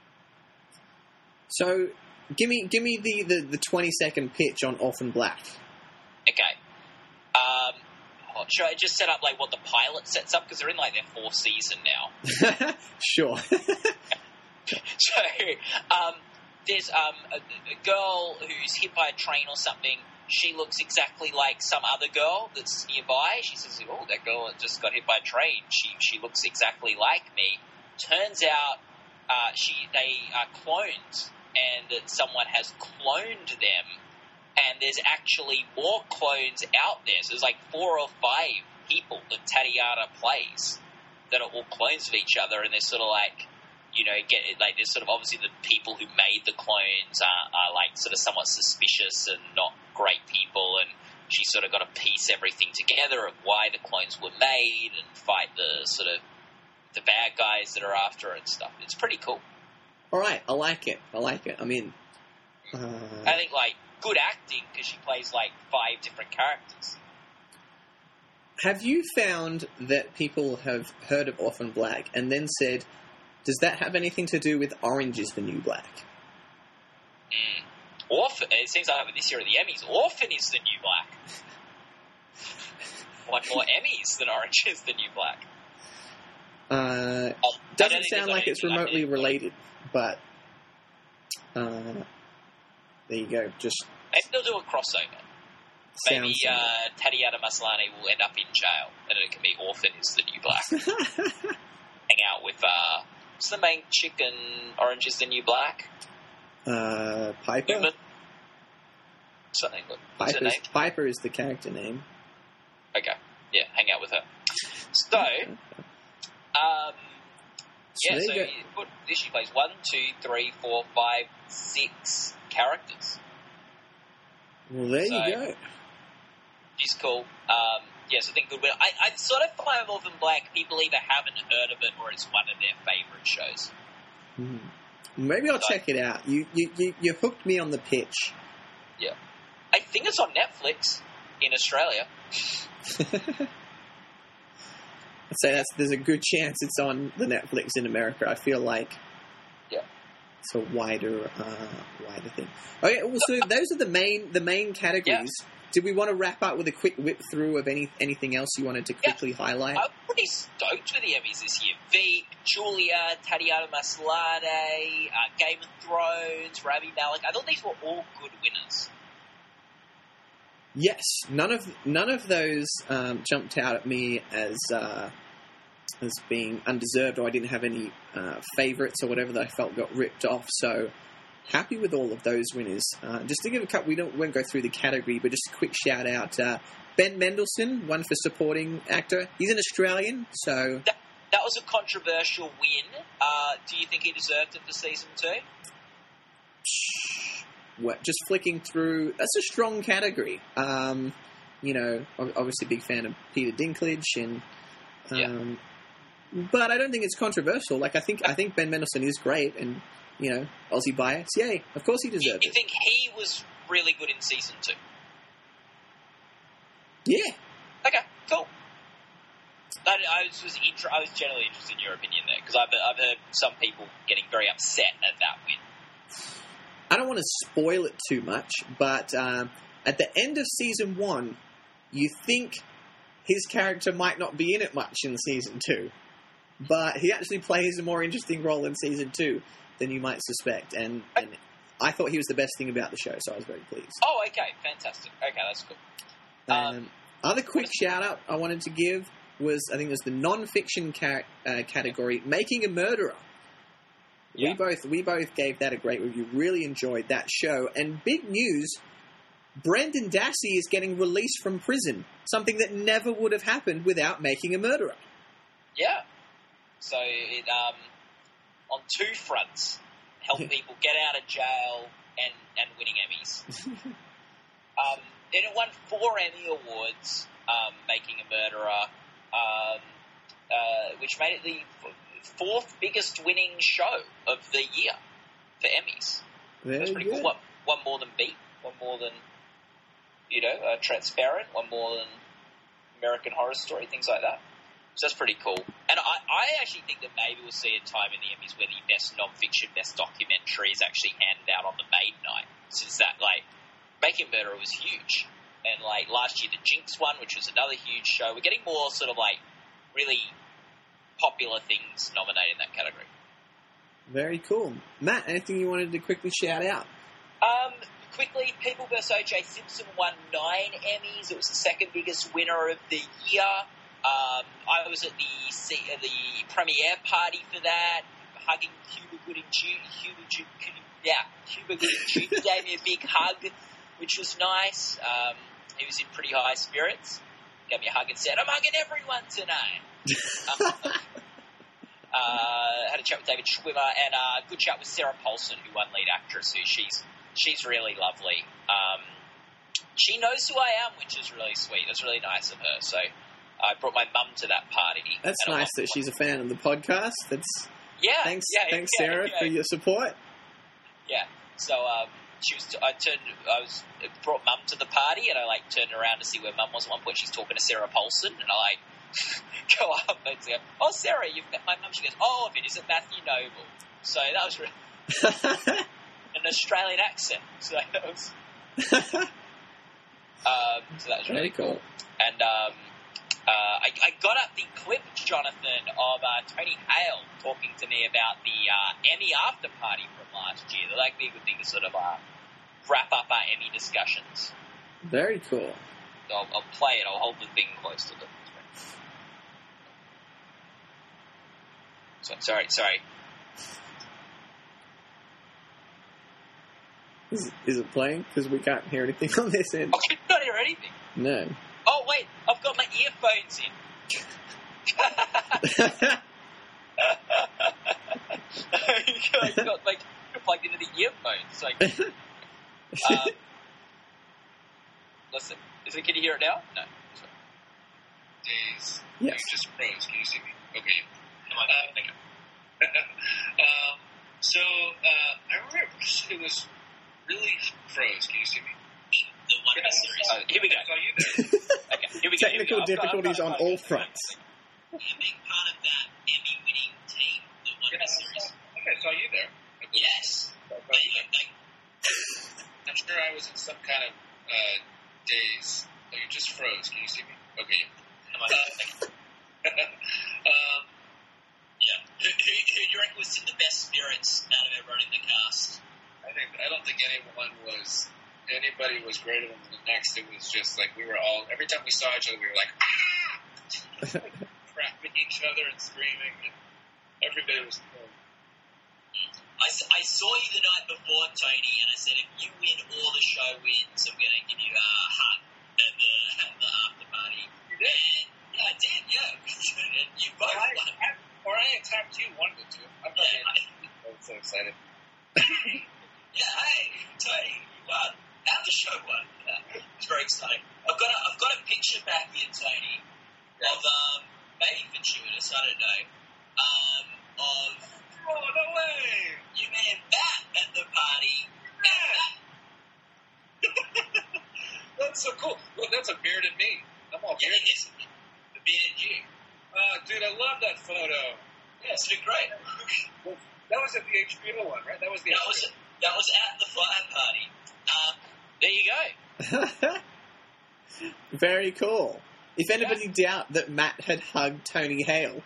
So, give me the 20-second pitch on Orphan Black. Okay. Should I just set up what the pilot sets up? Because they're in their 4th season now. Sure. So, there's a girl who's hit by a train or something. She looks exactly like some other girl that's nearby. She says, oh, that girl just got hit by a train. She looks exactly like me. Turns out they are clones, and that someone has cloned them. And there's actually more clones out there. So there's 4 or 5 people that Tatiana plays that are all clones of each other, and they're sort of there's sort of obviously the people who made the clones are sort of somewhat suspicious and not great people, and she's sort of got to piece everything together of why the clones were made and fight the sort of the bad guys that are after her and stuff. It's pretty cool. All right, I like it. I mean, I think good acting because she plays 5 different characters. Have you found that people have heard of Orphan Black and then said, does that have anything to do with Orange is the New Black? Orphan, it seems like this year at the Emmys, Orphan is the New Black. Won more Emmys than Orange is the New Black. Doesn't sound like it's remotely related, but there you go. Maybe they'll do a crossover. Maybe Tatiana Maslany will end up in jail, and it can be Orphan is the New Black. Hang out with what's the main chick in Orange is the New Black? Piper. Newman? Something. What's her name? Piper is the character name. Okay, yeah, hang out with her. So, she plays 1, 2, 3, 4, 5, 6 characters. Well, there you go. She's cool. Yes, I think good. I sort of find Orphan Black, people either haven't heard of it or it's one of their favourite shows. Maybe I'll check it out. You hooked me on the pitch. Yeah. I think it's on Netflix in Australia. I'd say there's a good chance it's on the Netflix in America. I feel like it's a wider thing. Okay, well, so those are the main categories. Yeah. Did we want to wrap up with a quick whip through of anything else you wanted to quickly highlight? I'm pretty stoked with the Emmys this year. Veep, Julia, Tatiana Maslany, Game of Thrones, Rami Malek. I thought these were all good winners. Yes, none of those jumped out at me as being undeserved, or I didn't have any favourites or whatever that I felt got ripped off. So happy with all of those winners. Just to give a couple, won't go through the category, but just a quick shout out. Ben Mendelsohn won for supporting actor. He's an Australian, so that was a controversial win. Do you think he deserved it for season 2? Just flicking through, that's a strong category. Obviously big fan of Peter Dinklage, and but I don't think it's controversial. Like I think Ben Mendelsohn is great, and Aussie bias, yay, of course he deserved it. You think he was really good in season 2? Yeah. Okay, cool. I was generally interested in your opinion there, because I've heard some people getting very upset at that win. I don't want to spoil it too much, but at the end of season 1, you think his character might not be in it much in season 2, but he actually plays a more interesting role in season 2 than you might suspect, and I thought he was the best thing about the show, so I was very pleased. Oh, okay, fantastic. Okay, that's cool. Other quick shout-out I wanted to give was, I think it was the non-fiction category, Making a Murderer. Yeah. We both gave that a great review, really enjoyed that show, and big news, Brendan Dassey is getting released from prison, something that never would have happened without Making a Murderer. Yeah. So it, on 2 fronts, help people get out of jail and winning Emmys. Then it won 4 Emmy Awards, Making a Murderer, which made it the 4th biggest winning show of the year for Emmys. That's pretty cool. One more than Beat, one more than, Transparent, one more than American Horror Story, things like that. So that's pretty cool. And I actually think that maybe we'll see a time in the Emmys where the best non-fiction, best documentary is actually handed out on the main night. Since that, Making a Murderer was huge. And, last year the Jinx one, which was another huge show. We're getting more sort of, really popular things nominated in that category. Very cool. Matt, anything you wanted to quickly shout out? Quickly, People vs. O.J. Simpson won 9 Emmys. It was the 2nd biggest winner of the year. I was at the premiere party for that, hugging Cuba Gooding Jr. Cuba Gooding Jr. gave me a big hug, which was nice. He was in pretty high spirits. Gave me a hug and said, "I'm hugging everyone tonight." Had a chat with David Schwimmer, and a good chat with Sarah Paulson, who won lead actress. Who she's really lovely. She knows who I am, which is really sweet. It's really nice of her. So I brought my mum to that party. That's nice that she's a fan of the podcast. Thanks, Sarah, for your support. Yeah. So I brought mum to the party, and I turned around to see where mum was. At one point, she's talking to Sarah Paulson, and I go up and say, "Oh, Sarah, you've met my mum." She goes, "Oh, if it isn't Matthew Noble." So that was really an Australian accent. So that was really cool. And I got up the clip, Jonathan, of Tony Hale talking to me about the Emmy after party from last year. That'd be a good thing to sort of wrap up our Emmy discussions. Very cool. So I'll play it. I'll hold the thing close to the screen. Sorry. Is it playing? Because we can't hear anything on this end. Oh, you can't hear anything? No. Oh, wait. I've got my earphones in. I've got plugged into the earphones. Listen. Can you hear it now? No. Sorry. Days. Yes. You just froze. Can you see me? Okay. Thank you. I remember it was really froze. Can you see me? The one series. Here we go. I saw you there. Okay, here we go. Technical difficulties on all fronts. A big part of that Emmy-winning team, the Wonder Series. I think I saw you there. Yes. I'm sure I was in some kind of daze. Oh, you just froze. Can you see me? Okay. Yeah. Who do you reckon was in the best spirits out of everyone in the cast? I don't think anybody was greater than the next. It was just we were all, every time we saw each other, we were like, ah! Crapping each other and screaming, and everybody was cool. I saw you the night before, Tony, and I said, if you win or the show wins, I'm going to give you a hug at the after party. You did? And, yeah, I did, yeah. And you both won. BNG. Dude, I love that photo. Yeah, it's been great. Well, that was at the HBO one, right? That was the That was at the fire party. There you go. Very cool. If anybody doubt that Matt had hugged Tony Hale,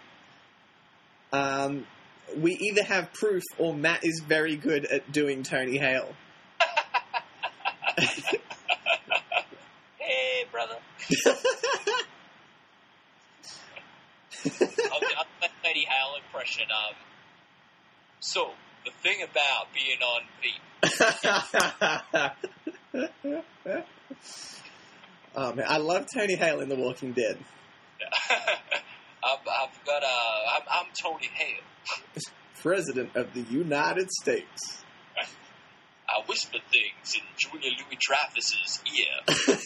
we either have proof or Matt is very good at doing Tony Hale. Hey, brother. I'll make Tony Hale impression. So, the thing about being on the... Oh, man, I love Tony Hale in The Walking Dead. I'm Tony Hale. President of the United States. I whisper things in Julia Louis-Dreyfus's ear.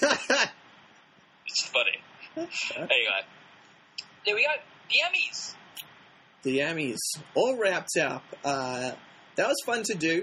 It's funny. Anyway, there we go. The Emmys. The Emmys. All wrapped up. That was fun to do.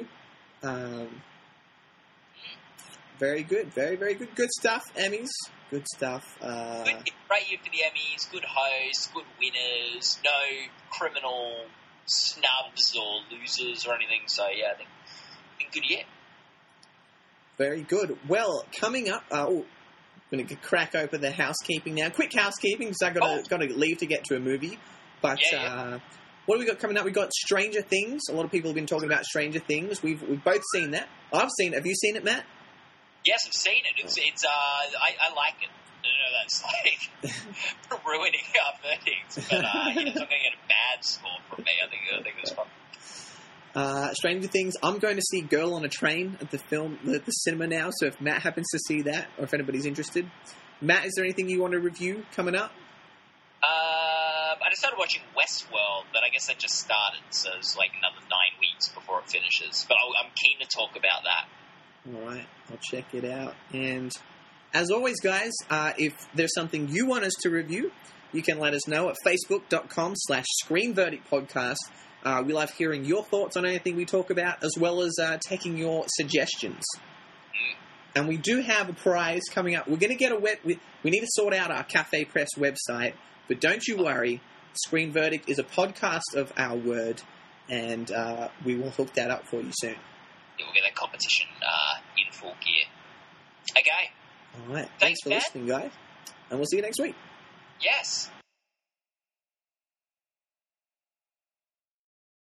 Very good. Very, very good. Good stuff, Emmys. Good stuff. Great year for the Emmys. Good hosts. Good winners. No criminal snubs or losers or anything. So, yeah, I think good year. Very good. Well, coming up... I'm going to crack open the housekeeping now. Quick housekeeping, because I've got to leave to get to a movie. But what have we got coming up? We've got Stranger Things. A lot of people have been talking about Stranger Things. We've both seen that. I've seen it. Have you seen it, Matt? Yes, I've seen it. I like it. I don't know, that's like ruining our verdict. But it's not going to get a bad score from me. I think it was fun. Stranger Things. I'm going to see Girl on a Train at the cinema now. So if Matt happens to see that, or if anybody's interested, Matt, is there anything you want to review coming up? I just started watching Westworld, but I guess that just started, so it's like another 9 weeks before it finishes. But I'm keen to talk about that. All right, I'll check it out. And as always, guys, if there's something you want us to review, you can let us know at facebook.com/ScreenVerdictPodcast. We love hearing your thoughts on anything we talk about, as well as taking your suggestions. And we do have a prize coming up. We're going to get we need to sort out our Cafe Press website, but don't you worry. Screen Verdict is a podcast of our word, and we will hook that up for you soon. Yeah, we'll get that competition in full gear. Okay. All right. Thanks for listening, guys. And we'll see you next week. Yes.